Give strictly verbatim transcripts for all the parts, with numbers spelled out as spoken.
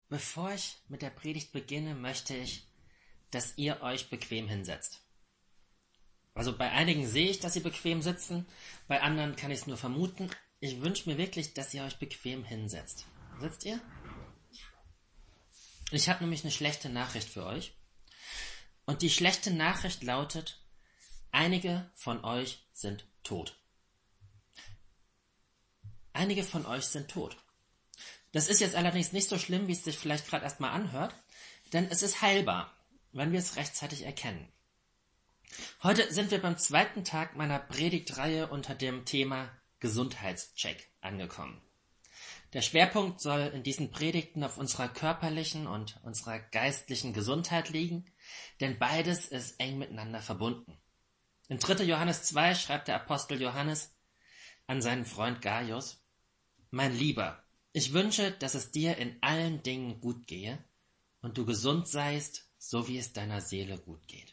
Bevor ich mit der Predigt beginne, möchte ich, dass ihr euch bequem hinsetzt. Also bei einigen sehe ich, dass sie bequem sitzen, bei anderen kann ich es nur vermuten. Ich wünsche mir wirklich, dass ihr euch bequem hinsetzt. Sitzt ihr? Ich habe nämlich eine schlechte Nachricht für euch. Und die schlechte Nachricht lautet, einige von euch sind tot. Einige von euch sind tot. Das ist jetzt allerdings nicht so schlimm, wie es sich vielleicht gerade erstmal anhört, denn es ist heilbar, wenn wir es rechtzeitig erkennen. Heute sind wir beim zweiten Tag meiner Predigtreihe unter dem Thema Gesundheitscheck angekommen. Der Schwerpunkt soll in diesen Predigten auf unserer körperlichen und unserer geistlichen Gesundheit liegen, denn beides ist eng miteinander verbunden. In dritter Johannes zwei schreibt der Apostel Johannes an seinen Freund Gaius: Mein Lieber, ich wünsche, dass es dir in allen Dingen gut gehe und du gesund seist, so wie es deiner Seele gut geht.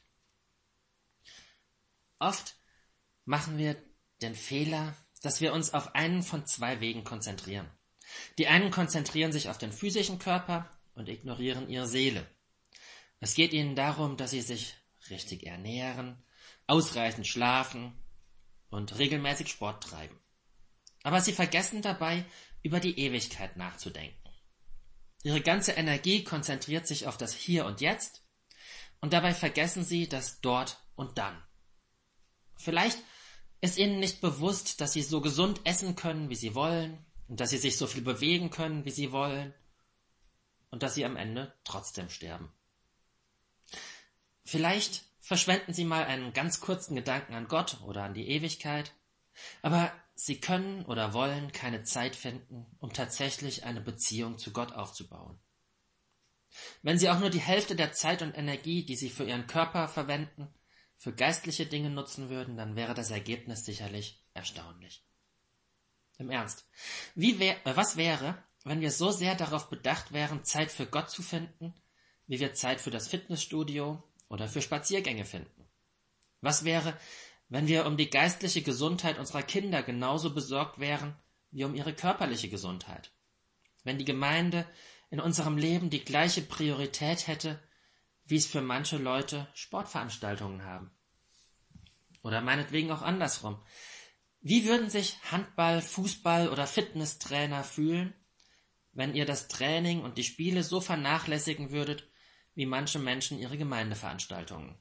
Oft machen wir den Fehler, dass wir uns auf einen von zwei Wegen konzentrieren. Die einen konzentrieren sich auf den physischen Körper und ignorieren ihre Seele. Es geht ihnen darum, dass sie sich richtig ernähren, ausreichend schlafen und regelmäßig Sport treiben. Aber sie vergessen dabei, über die Ewigkeit nachzudenken. Ihre ganze Energie konzentriert sich auf das Hier und Jetzt und dabei vergessen sie das Dort und Dann. Vielleicht ist ihnen nicht bewusst, dass sie so gesund essen können, wie sie wollen, und dass sie sich so viel bewegen können, wie sie wollen, und dass sie am Ende trotzdem sterben. Vielleicht verschwenden sie mal einen ganz kurzen Gedanken an Gott oder an die Ewigkeit, aber sie können oder wollen keine Zeit finden, um tatsächlich eine Beziehung zu Gott aufzubauen. Wenn sie auch nur die Hälfte der Zeit und Energie, die sie für ihren Körper verwenden, für geistliche Dinge nutzen würden, dann wäre das Ergebnis sicherlich erstaunlich. Im Ernst, wie wär, was wäre, wenn wir so sehr darauf bedacht wären, Zeit für Gott zu finden, wie wir Zeit für das Fitnessstudio oder für Spaziergänge finden? Was wäre, wenn wir um die geistliche Gesundheit unserer Kinder genauso besorgt wären wie um ihre körperliche Gesundheit? Wenn die Gemeinde in unserem Leben die gleiche Priorität hätte, wie es für manche Leute Sportveranstaltungen haben? Oder meinetwegen auch andersrum. Wie würden sich Handball-, Fußball- oder Fitnesstrainer fühlen, wenn ihr das Training und die Spiele so vernachlässigen würdet, wie manche Menschen ihre Gemeindeveranstaltungen?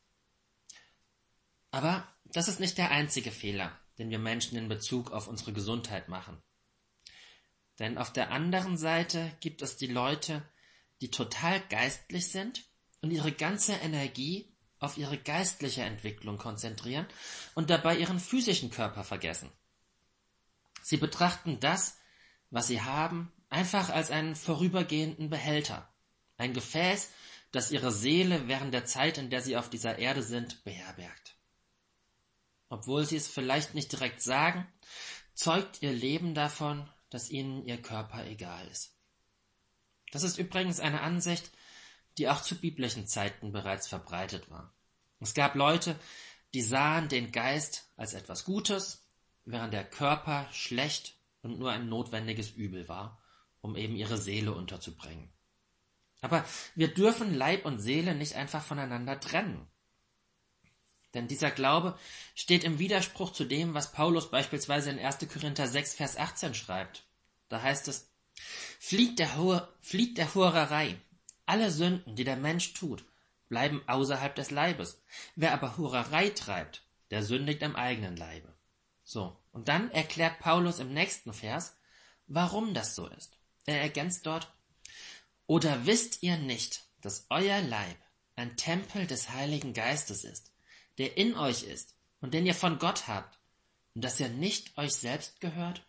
Aber das ist nicht der einzige Fehler, den wir Menschen in Bezug auf unsere Gesundheit machen. Denn auf der anderen Seite gibt es die Leute, die total geistlich sind und ihre ganze Energie auf ihre geistliche Entwicklung konzentrieren und dabei ihren physischen Körper vergessen. Sie betrachten das, was sie haben, einfach als einen vorübergehenden Behälter, ein Gefäß, das ihre Seele während der Zeit, in der sie auf dieser Erde sind, beherbergt. Obwohl sie es vielleicht nicht direkt sagen, zeugt ihr Leben davon, dass ihnen ihr Körper egal ist. Das ist übrigens eine Ansicht, die auch zu biblischen Zeiten bereits verbreitet war. Es gab Leute, die sahen den Geist als etwas Gutes, während der Körper schlecht und nur ein notwendiges Übel war, um eben ihre Seele unterzubringen. Aber wir dürfen Leib und Seele nicht einfach voneinander trennen. Denn dieser Glaube steht im Widerspruch zu dem, was Paulus beispielsweise in erster Korinther sechs, Vers achtzehn schreibt. Da heißt es: Flieht der, Hu- flieht der Hurerei. Alle Sünden, die der Mensch tut, bleiben außerhalb des Leibes. Wer aber Hurerei treibt, der sündigt am eigenen Leibe. So, und dann erklärt Paulus im nächsten Vers, warum das so ist. Er ergänzt dort: Oder wisst ihr nicht, dass euer Leib ein Tempel des Heiligen Geistes ist, der in euch ist und den ihr von Gott habt, und dass ihr nicht euch selbst gehört?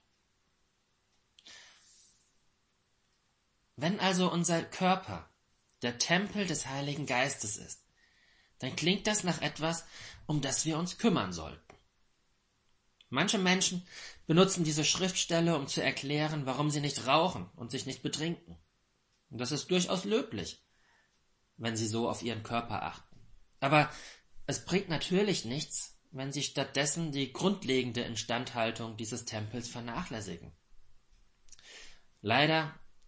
Wenn also unser Körper der Tempel des Heiligen Geistes ist, dann klingt das nach etwas, um das wir uns kümmern sollten. Manche Menschen benutzen diese Schriftstelle, um zu erklären, warum sie nicht rauchen und sich nicht betrinken. Und das ist durchaus löblich, wenn sie so auf ihren Körper achten. Aber es bringt natürlich nichts, wenn sie stattdessen die grundlegende Instandhaltung dieses Tempels vernachlässigen. Leider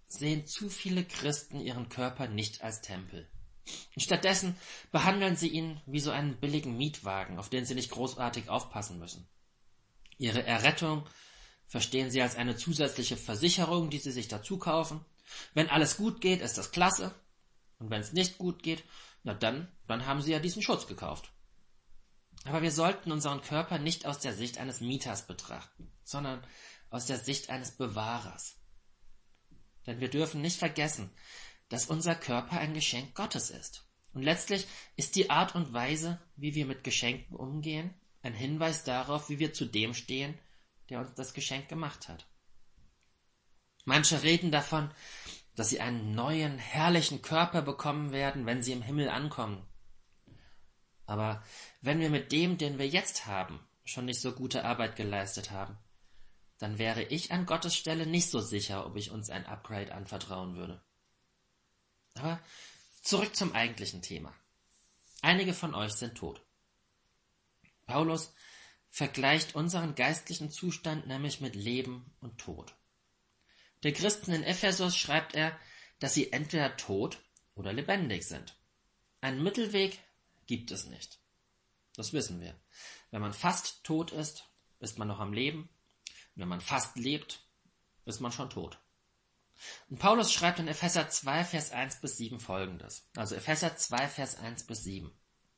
sehen zu viele Christen ihren Körper nicht als Tempel. Stattdessen behandeln sie ihn wie so einen billigen Mietwagen, auf den sie nicht großartig aufpassen müssen. Ihre Errettung verstehen sie als eine zusätzliche Versicherung, die sie sich dazu kaufen. Wenn alles gut geht, ist das klasse. Und wenn es nicht gut geht, na dann, dann haben sie ja diesen Schutz gekauft. Aber wir sollten unseren Körper nicht aus der Sicht eines Mieters betrachten, sondern aus der Sicht eines Bewahrers. Denn wir dürfen nicht vergessen, dass unser Körper ein Geschenk Gottes ist. Und letztlich ist die Art und Weise, wie wir mit Geschenken umgehen, ein Hinweis darauf, wie wir zu dem stehen, der uns das Geschenk gemacht hat. Manche reden davon, dass sie einen neuen, herrlichen Körper bekommen werden, wenn sie im Himmel ankommen. Aber wenn wir mit dem, den wir jetzt haben, schon nicht so gute Arbeit geleistet haben, dann wäre ich an Gottes Stelle nicht so sicher, ob ich uns ein Upgrade anvertrauen würde. Aber zurück zum eigentlichen Thema. Einige von euch sind tot. Paulus vergleicht unseren geistlichen Zustand nämlich mit Leben und Tod. Der Christen in Ephesus schreibt er, dass sie entweder tot oder lebendig sind. Einen Mittelweg gibt es nicht. Das wissen wir. Wenn man fast tot ist, ist man noch am Leben. Wenn man fast lebt, ist man schon tot. Und Paulus schreibt in Epheser zwei, Vers eins bis sieben folgendes. Also Epheser zwei, Vers eins bis sieben.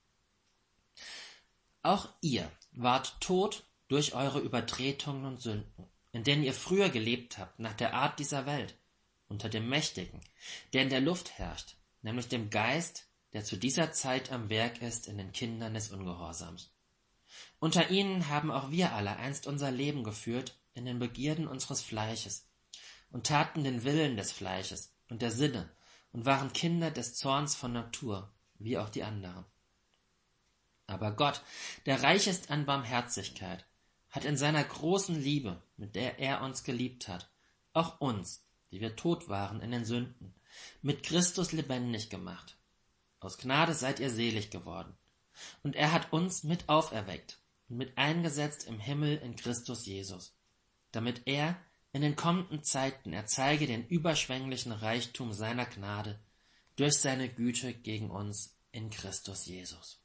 Auch ihr wart tot durch eure Übertretungen und Sünden, in denen ihr früher gelebt habt, nach der Art dieser Welt, unter dem Mächtigen, der in der Luft herrscht, nämlich dem Geist, der zu dieser Zeit am Werk ist in den Kindern des Ungehorsams. Unter ihnen haben auch wir alle einst unser Leben geführt in den Begierden unseres Fleisches und taten den Willen des Fleisches und der Sinne und waren Kinder des Zorns von Natur, wie auch die anderen. Aber Gott, der reich ist an Barmherzigkeit, hat in seiner großen Liebe, mit der er uns geliebt hat, auch uns, die wir tot waren in den Sünden, mit Christus lebendig gemacht. Aus Gnade seid ihr selig geworden. Und er hat uns mit auferweckt und mit eingesetzt im Himmel in Christus Jesus, damit er in den kommenden Zeiten erzeige den überschwänglichen Reichtum seiner Gnade durch seine Güte gegen uns in Christus Jesus.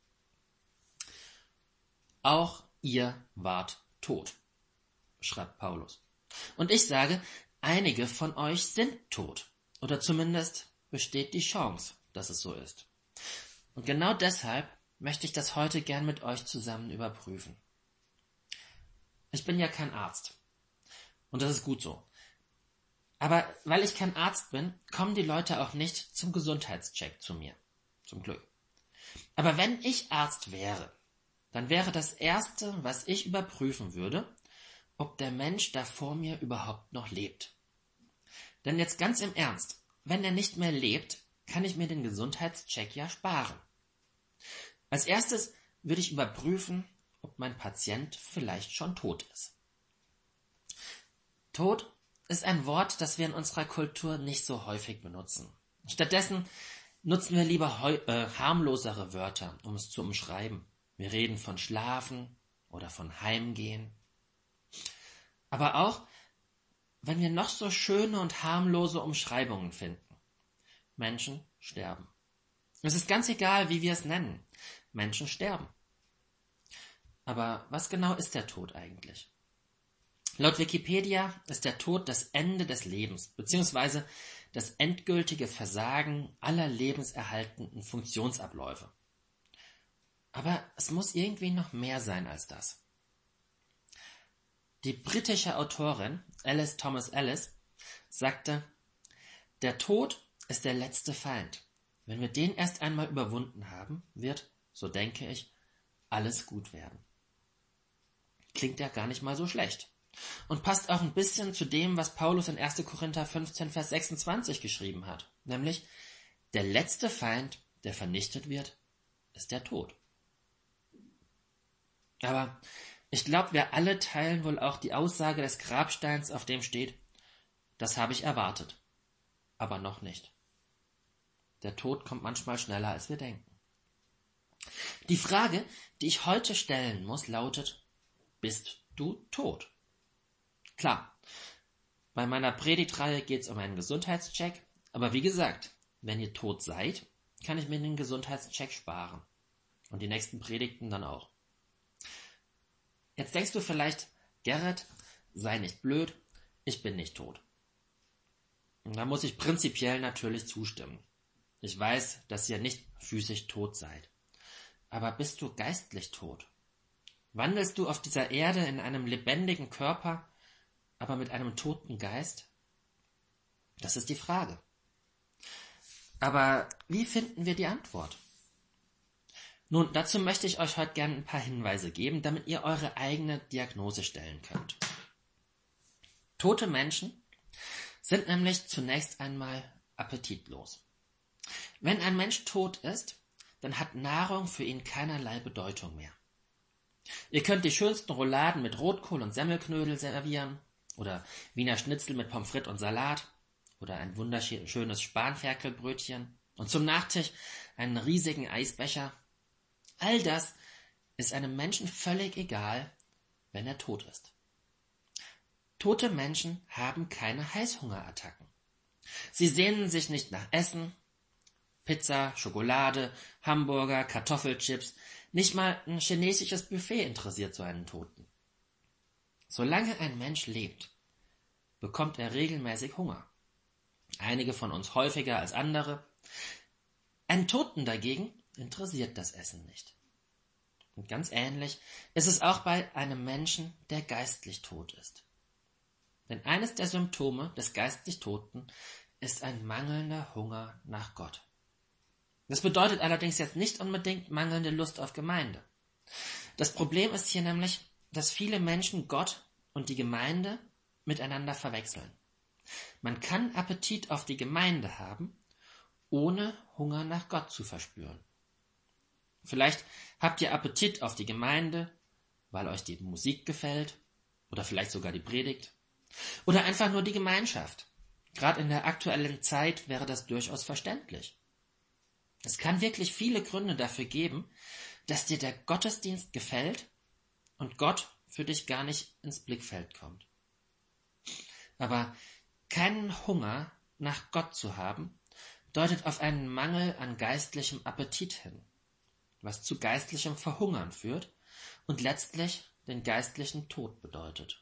Auch ihr wart tot, schreibt Paulus. Und ich sage, einige von euch sind tot, oder zumindest besteht die Chance, dass es so ist. Und genau deshalb möchte ich das heute gern mit euch zusammen überprüfen. Ich bin ja kein Arzt. Und das ist gut so. Aber weil ich kein Arzt bin, kommen die Leute auch nicht zum Gesundheitscheck zu mir. Zum Glück. Aber wenn ich Arzt wäre, dann wäre das Erste, was ich überprüfen würde, ob der Mensch da vor mir überhaupt noch lebt. Denn jetzt ganz im Ernst, wenn er nicht mehr lebt, kann ich mir den Gesundheitscheck ja sparen. Als erstes würde ich überprüfen, ob mein Patient vielleicht schon tot ist. Tod ist ein Wort, das wir in unserer Kultur nicht so häufig benutzen. Stattdessen nutzen wir lieber heu- äh, harmlosere Wörter, um es zu umschreiben. Wir reden von Schlafen oder von Heimgehen. Aber auch, wenn wir noch so schöne und harmlose Umschreibungen finden. Menschen sterben. Es ist ganz egal, wie wir es nennen. Menschen sterben. Aber was genau ist der Tod eigentlich? Laut Wikipedia ist der Tod das Ende des Lebens, beziehungsweise das endgültige Versagen aller lebenserhaltenden Funktionsabläufe. Aber es muss irgendwie noch mehr sein als das. Die britische Autorin Alice Thomas Ellis sagte, der Tod ist der letzte Feind. Wenn wir den erst einmal überwunden haben, wird, so denke ich, alles gut werden. Klingt ja gar nicht mal so schlecht. Und passt auch ein bisschen zu dem, was Paulus in erster Korinther fünfzehn, Vers sechsundzwanzig geschrieben hat. Nämlich, der letzte Feind, der vernichtet wird, ist der Tod. Aber ich glaube, wir alle teilen wohl auch die Aussage des Grabsteins, auf dem steht, das habe ich erwartet, aber noch nicht. Der Tod kommt manchmal schneller, als wir denken. Die Frage, die ich heute stellen muss, lautet, bist du tot? Klar, Bei meiner Predigtreihe geht es um einen Gesundheitscheck, aber wie gesagt, wenn ihr tot seid, kann ich mir den Gesundheitscheck sparen. Und die nächsten Predigten dann auch. Jetzt denkst du vielleicht, Gerrit, sei nicht blöd, ich bin nicht tot. Und da muss ich prinzipiell natürlich zustimmen. Ich weiß, dass ihr nicht physisch tot seid. Aber bist du geistlich tot? Wandelst du auf dieser Erde in einem lebendigen Körper, aber mit einem toten Geist? Das ist die Frage. Aber wie finden wir die Antwort? Nun, dazu möchte ich euch heute gerne ein paar Hinweise geben, damit ihr eure eigene Diagnose stellen könnt. Tote Menschen sind nämlich zunächst einmal appetitlos. Wenn ein Mensch tot ist, dann hat Nahrung für ihn keinerlei Bedeutung mehr. Ihr könnt die schönsten Rouladen mit Rotkohl und Semmelknödel servieren oder Wiener Schnitzel mit Pommes frites und Salat oder ein wunderschönes Spanferkelbrötchen und zum Nachtisch einen riesigen Eisbecher. All das ist einem Menschen völlig egal, wenn er tot ist. Tote Menschen haben keine Heißhungerattacken. Sie sehnen sich nicht nach Essen, Pizza, Schokolade, Hamburger, Kartoffelchips, nicht mal ein chinesisches Buffet interessiert so einen Toten. Solange ein Mensch lebt, bekommt er regelmäßig Hunger. Einige von uns häufiger als andere. Einen Toten dagegen interessiert das Essen nicht. Und ganz ähnlich ist es auch bei einem Menschen, der geistlich tot ist. Denn eines der Symptome des geistlich Toten ist ein mangelnder Hunger nach Gott. Das bedeutet allerdings jetzt nicht unbedingt mangelnde Lust auf Gemeinde. Das Problem ist hier nämlich, dass viele Menschen Gott und die Gemeinde miteinander verwechseln. Man kann Appetit auf die Gemeinde haben, ohne Hunger nach Gott zu verspüren. Vielleicht habt ihr Appetit auf die Gemeinde, weil euch die Musik gefällt oder vielleicht sogar die Predigt oder einfach nur die Gemeinschaft. Gerade in der aktuellen Zeit wäre das durchaus verständlich. Es kann wirklich viele Gründe dafür geben, dass dir der Gottesdienst gefällt und Gott für dich gar nicht ins Blickfeld kommt. Aber keinen Hunger nach Gott zu haben, deutet auf einen Mangel an geistlichem Appetit hin, was zu geistlichem Verhungern führt und letztlich den geistlichen Tod bedeutet.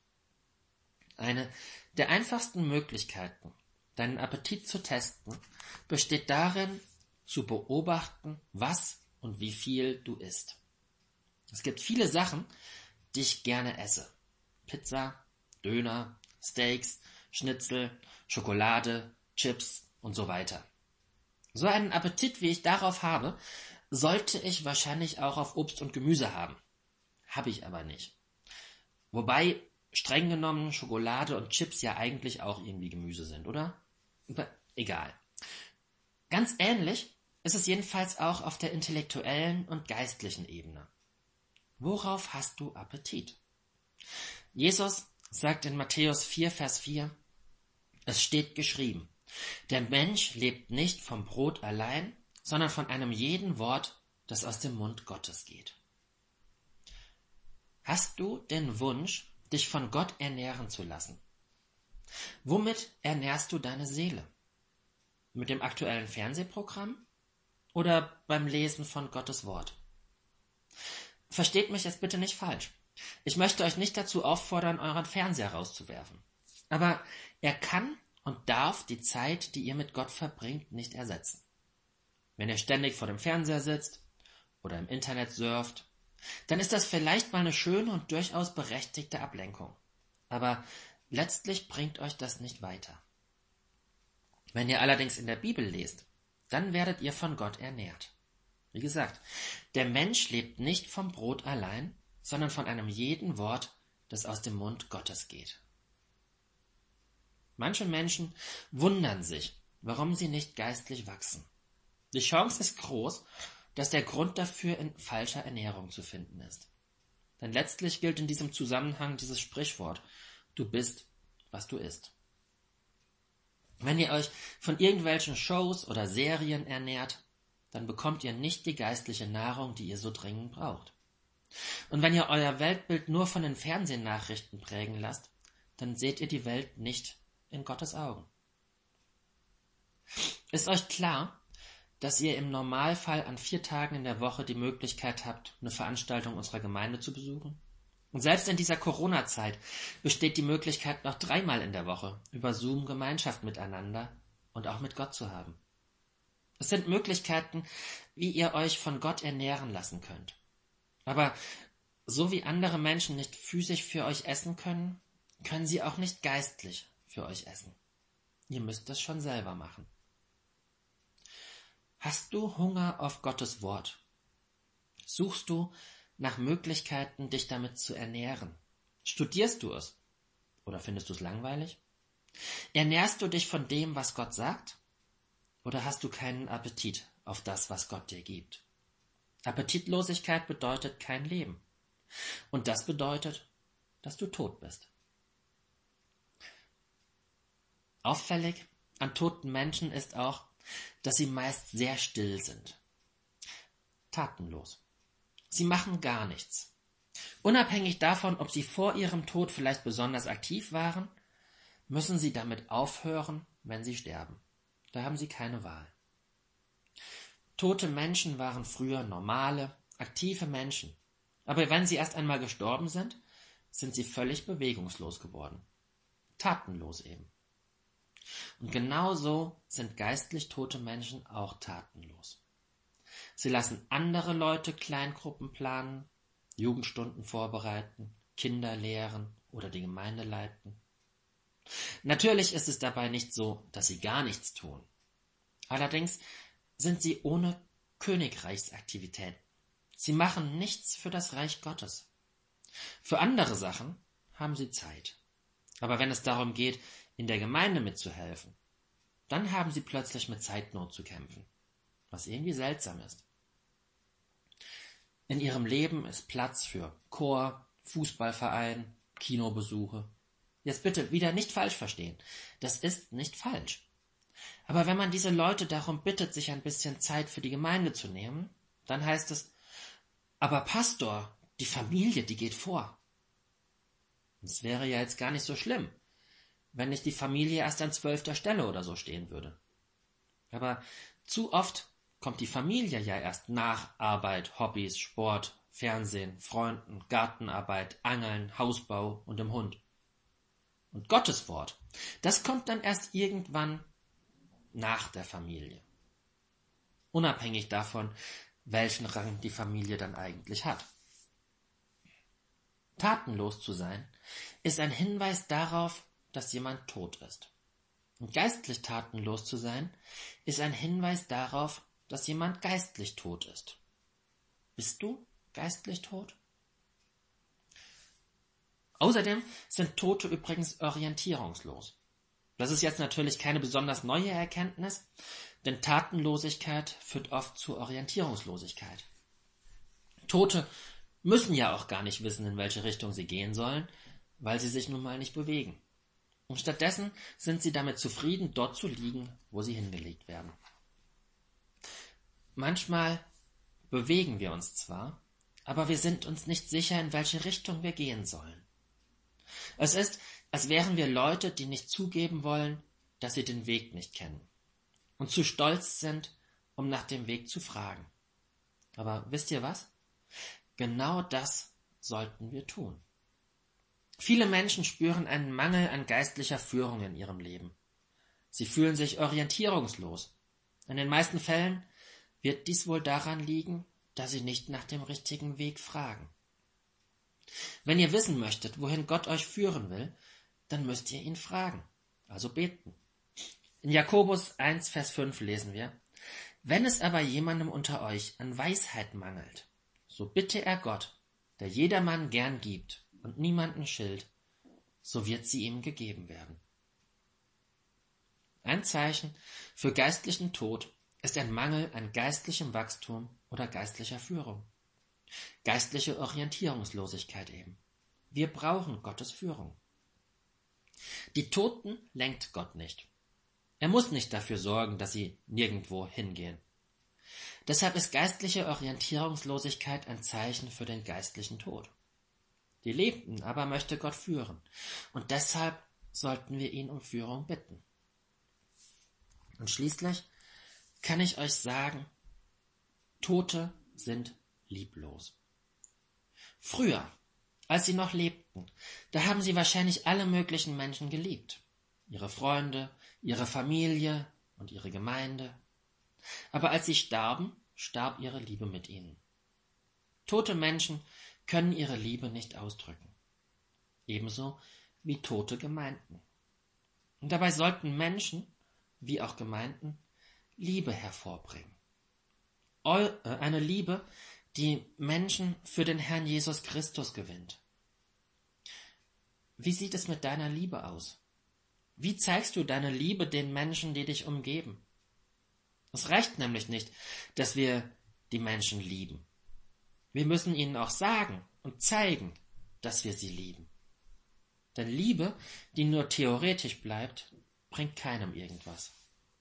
Eine der einfachsten Möglichkeiten, deinen Appetit zu testen, besteht darin, zu beobachten, was und wie viel du isst. Es gibt viele Sachen, die ich gerne esse. Pizza, Döner, Steaks, Schnitzel, Schokolade, Chips und so weiter. So einen Appetit, wie ich darauf habe, sollte ich wahrscheinlich auch auf Obst und Gemüse haben. Habe ich aber nicht. Wobei, streng genommen, Schokolade und Chips ja eigentlich auch irgendwie Gemüse sind, oder? Aber egal. Ganz ähnlich ist es jedenfalls auch auf der intellektuellen und geistlichen Ebene. Worauf hast du Appetit? Jesus sagt in Matthäus vier, Vers vier, es steht geschrieben, der Mensch lebt nicht vom Brot allein, sondern von einem jeden Wort, das aus dem Mund Gottes geht. Hast du den Wunsch, dich von Gott ernähren zu lassen? Womit ernährst du deine Seele? Mit dem aktuellen Fernsehprogramm oder beim Lesen von Gottes Wort? Versteht mich jetzt bitte nicht falsch. Ich möchte euch nicht dazu auffordern, euren Fernseher rauszuwerfen. Aber er kann und darf die Zeit, die ihr mit Gott verbringt, nicht ersetzen. Wenn ihr ständig vor dem Fernseher sitzt oder im Internet surft, dann ist das vielleicht mal eine schöne und durchaus berechtigte Ablenkung. Aber letztlich bringt euch das nicht weiter. Wenn ihr allerdings in der Bibel lest, dann werdet ihr von Gott ernährt. Wie gesagt, der Mensch lebt nicht vom Brot allein, sondern von einem jeden Wort, das aus dem Mund Gottes geht. Manche Menschen wundern sich, warum sie nicht geistlich wachsen. Die Chance ist groß, dass der Grund dafür in falscher Ernährung zu finden ist. Denn letztlich gilt in diesem Zusammenhang dieses Sprichwort, du bist, was du isst. Wenn ihr euch von irgendwelchen Shows oder Serien ernährt, dann bekommt ihr nicht die geistliche Nahrung, die ihr so dringend braucht. Und wenn ihr euer Weltbild nur von den Fernsehnachrichten prägen lasst, dann seht ihr die Welt nicht in Gottes Augen. Ist euch klar, dass ihr im Normalfall an vier Tagen in der Woche die Möglichkeit habt, eine Veranstaltung unserer Gemeinde zu besuchen? Und selbst in dieser Corona-Zeit besteht die Möglichkeit, noch dreimal in der Woche über Zoom Gemeinschaft miteinander und auch mit Gott zu haben. Es sind Möglichkeiten, wie ihr euch von Gott ernähren lassen könnt. Aber so wie andere Menschen nicht physisch für euch essen können, können sie auch nicht geistlich für euch essen. Ihr müsst es schon selber machen. Hast du Hunger auf Gottes Wort? Suchst du nach Möglichkeiten, dich damit zu ernähren? Studierst du es? Oder findest du es langweilig? Ernährst du dich von dem, was Gott sagt? Oder hast du keinen Appetit auf das, was Gott dir gibt? Appetitlosigkeit bedeutet kein Leben. Und das bedeutet, dass du tot bist. Auffällig an toten Menschen ist auch, dass sie meist sehr still sind. Tatenlos. Sie machen gar nichts. Unabhängig davon, ob sie vor ihrem Tod vielleicht besonders aktiv waren, müssen sie damit aufhören, wenn sie sterben. Da haben sie keine Wahl. Tote Menschen waren früher normale, aktive Menschen. Aber wenn sie erst einmal gestorben sind, sind sie völlig bewegungslos geworden. Tatenlos eben. Und genauso sind geistlich tote Menschen auch tatenlos. Sie lassen andere Leute Kleingruppen planen, Jugendstunden vorbereiten, Kinder lehren oder die Gemeinde leiten. Natürlich ist es dabei nicht so, dass sie gar nichts tun. Allerdings sind sie ohne Königreichsaktivität. Sie machen nichts für das Reich Gottes. Für andere Sachen haben sie Zeit. Aber wenn es darum geht, in der Gemeinde mitzuhelfen, dann haben sie plötzlich mit Zeitnot zu kämpfen, was irgendwie seltsam ist. In ihrem Leben ist Platz für Chor, Fußballverein, Kinobesuche. Jetzt bitte wieder nicht falsch verstehen. Das ist nicht falsch. Aber wenn man diese Leute darum bittet, sich ein bisschen Zeit für die Gemeinde zu nehmen, dann heißt es, aber Pastor, die Familie, die geht vor. Das wäre ja jetzt gar nicht so schlimm, wenn nicht die Familie erst an zwölfter Stelle oder so stehen würde. Aber zu oft kommt die Familie ja erst nach Arbeit, Hobbys, Sport, Fernsehen, Freunden, Gartenarbeit, Angeln, Hausbau und dem Hund. Und Gottes Wort, das kommt dann erst irgendwann nach der Familie. Unabhängig davon, welchen Rang die Familie dann eigentlich hat. Tatenlos zu sein, ist ein Hinweis darauf, dass jemand tot ist. Und geistlich tatenlos zu sein, ist ein Hinweis darauf, dass jemand geistlich tot ist. Bist du geistlich tot? Außerdem sind Tote übrigens orientierungslos. Das ist jetzt natürlich keine besonders neue Erkenntnis, denn Tatenlosigkeit führt oft zu Orientierungslosigkeit. Tote müssen ja auch gar nicht wissen, in welche Richtung sie gehen sollen, weil sie sich nun mal nicht bewegen. Und stattdessen sind sie damit zufrieden, dort zu liegen, wo sie hingelegt werden. Manchmal bewegen wir uns zwar, aber wir sind uns nicht sicher, in welche Richtung wir gehen sollen. Es ist, als wären wir Leute, die nicht zugeben wollen, dass sie den Weg nicht kennen und zu stolz sind, um nach dem Weg zu fragen. Aber wisst ihr was? Genau das sollten wir tun. Viele Menschen spüren einen Mangel an geistlicher Führung in ihrem Leben. Sie fühlen sich orientierungslos. In den meisten Fällen wird dies wohl daran liegen, dass sie nicht nach dem richtigen Weg fragen. Wenn ihr wissen möchtet, wohin Gott euch führen will, dann müsst ihr ihn fragen, also beten. In Jakobus eins, Vers fünf lesen wir, wenn es aber jemandem unter euch an Weisheit mangelt, so bitte er Gott, der jedermann gern gibt und niemanden schilt, so wird sie ihm gegeben werden. Ein Zeichen für geistlichen Tod ist ein Mangel an geistlichem Wachstum oder geistlicher Führung. Geistliche Orientierungslosigkeit eben. Wir brauchen Gottes Führung. Die Toten lenkt Gott nicht. Er muss nicht dafür sorgen, dass sie nirgendwo hingehen. Deshalb ist geistliche Orientierungslosigkeit ein Zeichen für den geistlichen Tod. Die Lebenden aber möchte Gott führen. Und deshalb sollten wir ihn um Führung bitten. Und schließlich kann ich euch sagen, Tote sind lieblos. Früher, als sie noch lebten, da haben sie wahrscheinlich alle möglichen Menschen geliebt. Ihre Freunde, ihre Familie und ihre Gemeinde. Aber als sie starben, starb ihre Liebe mit ihnen. Tote Menschen können ihre Liebe nicht ausdrücken. Ebenso wie tote Gemeinden. Und dabei sollten Menschen, wie auch Gemeinden, Liebe hervorbringen. Eine Liebe, die Menschen für den Herrn Jesus Christus gewinnt. Wie sieht es mit deiner Liebe aus? Wie zeigst du deine Liebe den Menschen, die dich umgeben? Es reicht nämlich nicht, dass wir die Menschen lieben. Wir müssen ihnen auch sagen und zeigen, dass wir sie lieben. Denn Liebe, die nur theoretisch bleibt, bringt keinem irgendwas.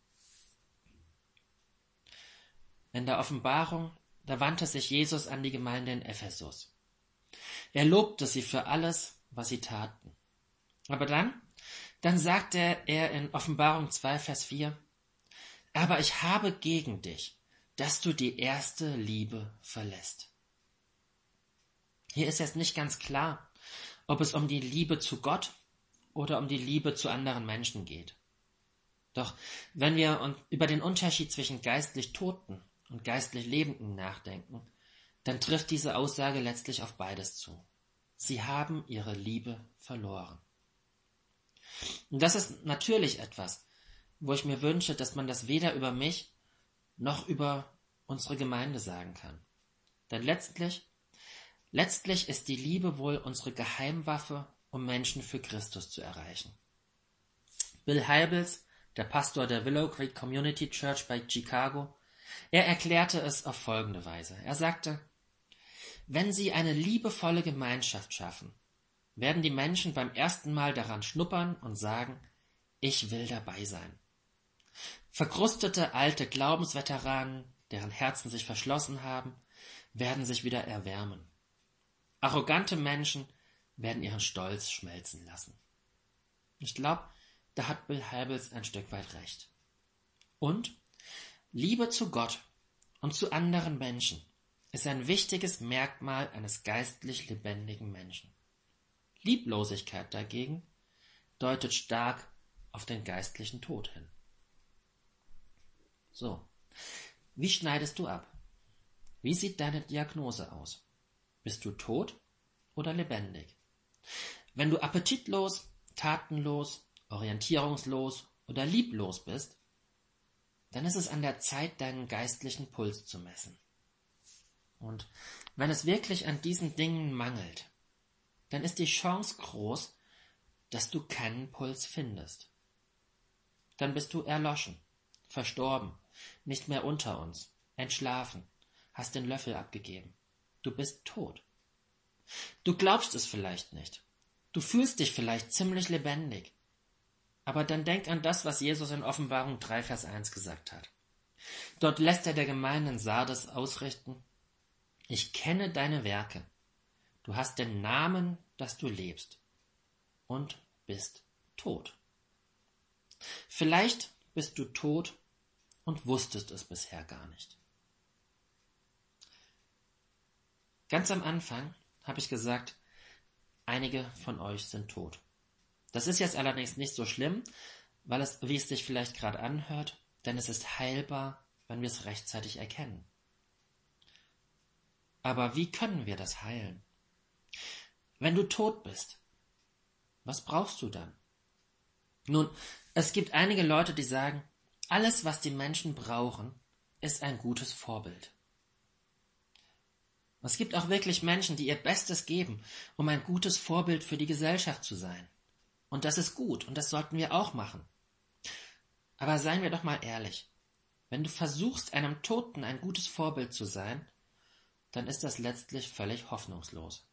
In der Offenbarung, da wandte sich Jesus an die Gemeinde in Ephesus. Er lobte sie für alles, was sie taten. Aber dann, dann sagte er in Offenbarung zwei, Vers vier, aber ich habe gegen dich, dass du die erste Liebe verlässt. Hier ist jetzt nicht ganz klar, ob es um die Liebe zu Gott oder um die Liebe zu anderen Menschen geht. Doch wenn wir über den Unterschied zwischen geistlich Toten und geistlich Lebenden nachdenken, dann trifft diese Aussage letztlich auf beides zu. Sie haben ihre Liebe verloren. Und das ist natürlich etwas, wo ich mir wünsche, dass man das weder über mich noch über unsere Gemeinde sagen kann. Denn letztlich, letztlich ist die Liebe wohl unsere Geheimwaffe, um Menschen für Christus zu erreichen. Bill Hybels, der Pastor der Willow Creek Community Church bei Chicago, er erklärte es auf folgende Weise. Er sagte, wenn Sie eine liebevolle Gemeinschaft schaffen, werden die Menschen beim ersten Mal daran schnuppern und sagen, ich will dabei sein. Verkrustete alte Glaubensveteranen, deren Herzen sich verschlossen haben, werden sich wieder erwärmen. Arrogante Menschen werden ihren Stolz schmelzen lassen. Ich glaube, da hat Bill Hybels ein Stück weit recht. Und Liebe zu Gott und zu anderen Menschen ist ein wichtiges Merkmal eines geistlich lebendigen Menschen. Lieblosigkeit dagegen deutet stark auf den geistlichen Tod hin. So, wie schneidest du ab? Wie sieht deine Diagnose aus? Bist du tot oder lebendig? Wenn du appetitlos, tatenlos, orientierungslos oder lieblos bist, dann ist es an der Zeit, deinen geistlichen Puls zu messen. Und wenn es wirklich an diesen Dingen mangelt, dann ist die Chance groß, dass du keinen Puls findest. Dann bist du erloschen, verstorben, nicht mehr unter uns, entschlafen, hast den Löffel abgegeben. Du bist tot. Du glaubst es vielleicht nicht. Du fühlst dich vielleicht ziemlich lebendig. Aber dann denk an das, was Jesus in Offenbarung drei, Vers eins gesagt hat. Dort lässt er der Gemeinde in Sardes ausrichten, ich kenne deine Werke. Du hast den Namen, dass du lebst und bist tot. Vielleicht bist du tot und wusstest es bisher gar nicht. Ganz am Anfang habe ich gesagt, einige von euch sind tot. Das ist jetzt allerdings nicht so schlimm, weil es, wie es sich vielleicht gerade anhört, denn es ist heilbar, wenn wir es rechtzeitig erkennen. Aber wie können wir das heilen? Wenn du tot bist, was brauchst du dann? Nun, es gibt einige Leute, die sagen, alles, was die Menschen brauchen, ist ein gutes Vorbild. Es gibt auch wirklich Menschen, die ihr Bestes geben, um ein gutes Vorbild für die Gesellschaft zu sein. Und das ist gut und das sollten wir auch machen. Aber seien wir doch mal ehrlich, wenn du versuchst, einem Toten ein gutes Vorbild zu sein, dann ist das letztlich völlig hoffnungslos.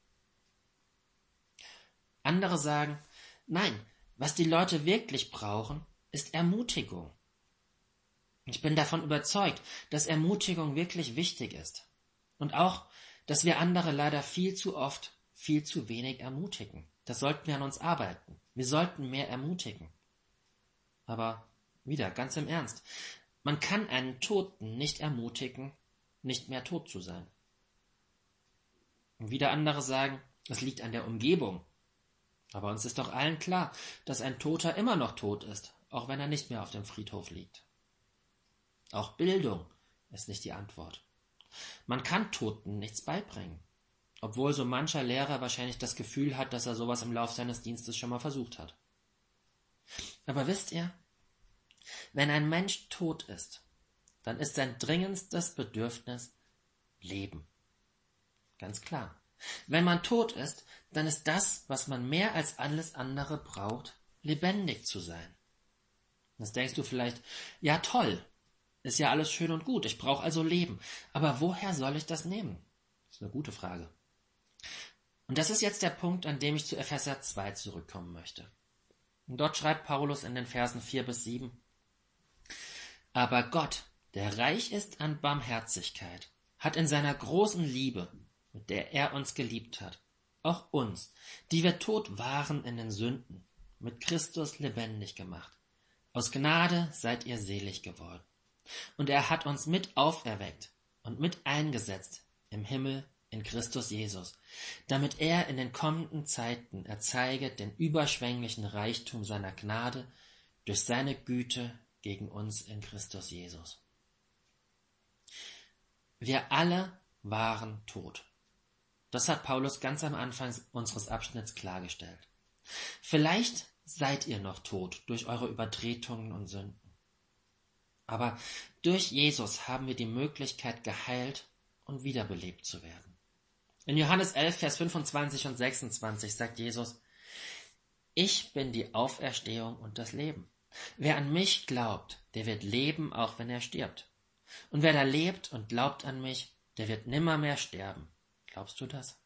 Andere sagen, nein, was die Leute wirklich brauchen, ist Ermutigung. Ich bin davon überzeugt, dass Ermutigung wirklich wichtig ist. Und auch, dass wir andere leider viel zu oft viel zu wenig ermutigen. Das sollten wir an uns arbeiten. Wir sollten mehr ermutigen. Aber wieder, ganz im Ernst, man kann einen Toten nicht ermutigen, nicht mehr tot zu sein. Und wieder andere sagen, es liegt an der Umgebung. Aber uns ist doch allen klar, dass ein Toter immer noch tot ist, auch wenn er nicht mehr auf dem Friedhof liegt. Auch Bildung ist nicht die Antwort. Man kann Toten nichts beibringen, obwohl so mancher Lehrer wahrscheinlich das Gefühl hat, dass er sowas im Lauf seines Dienstes schon mal versucht hat. Aber wisst ihr, wenn ein Mensch tot ist, dann ist sein dringendstes Bedürfnis Leben. Ganz klar. Wenn man tot ist, dann ist das, was man mehr als alles andere braucht, lebendig zu sein. Jetzt denkst du vielleicht, ja toll, ist ja alles schön und gut, ich brauche also Leben. Aber woher soll ich das nehmen? Das ist eine gute Frage. Und das ist jetzt der Punkt, an dem ich zu Epheser zwei zurückkommen möchte. Und dort schreibt Paulus in den Versen vier bis sieben, aber Gott, der reich ist an Barmherzigkeit, hat in seiner großen Liebe, mit der er uns geliebt hat, auch uns, die wir tot waren in den Sünden, mit Christus lebendig gemacht. Aus Gnade seid ihr selig geworden. Und er hat uns mit auferweckt und mit eingesetzt im Himmel in Christus Jesus, damit er in den kommenden Zeiten erzeige den überschwänglichen Reichtum seiner Gnade durch seine Güte gegen uns in Christus Jesus. Wir alle waren tot. Das hat Paulus ganz am Anfang unseres Abschnitts klargestellt. Vielleicht seid ihr noch tot durch eure Übertretungen und Sünden. Aber durch Jesus haben wir die Möglichkeit, geheilt und wiederbelebt zu werden. In Johannes elf, Vers fünfundzwanzig und sechsundzwanzig sagt Jesus, ich bin die Auferstehung und das Leben. Wer an mich glaubt, der wird leben, auch wenn er stirbt. Und wer da lebt und glaubt an mich, der wird nimmermehr sterben. Glaubst du das?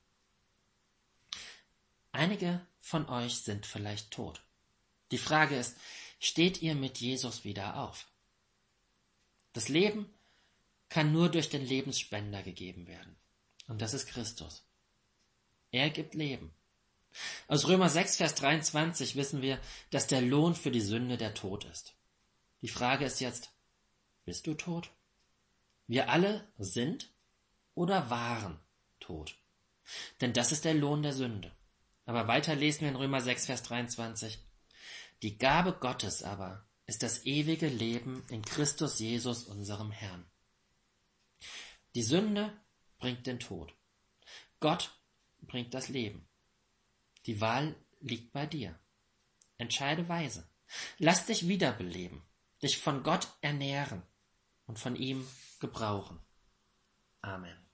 Einige von euch sind vielleicht tot. Die Frage ist, steht ihr mit Jesus wieder auf? Das Leben kann nur durch den Lebensspender gegeben werden. Und das ist Christus. Er gibt Leben. Aus Römer sechs, Vers dreiundzwanzig wissen wir, dass der Lohn für die Sünde der Tod ist. Die Frage ist jetzt, bist du tot? Wir alle sind oder waren tot. Denn das ist der Lohn der Sünde. Aber weiter lesen wir in Römer sechs, Vers dreiundzwanzig. Die Gabe Gottes aber ist das ewige Leben in Christus Jesus, unserem Herrn. Die Sünde bringt den Tod. Gott bringt das Leben. Die Wahl liegt bei dir. Entscheide weise. Lass dich wiederbeleben, dich von Gott ernähren und von ihm gebrauchen. Amen.